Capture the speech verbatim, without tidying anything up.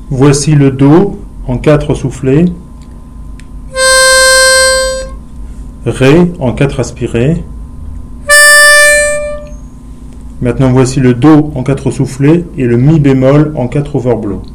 Voici le Do en quatre soufflés, Ré en quatre aspirés. Maintenant voici le Do en quatre soufflés et le Mi bémol en quatre overblow.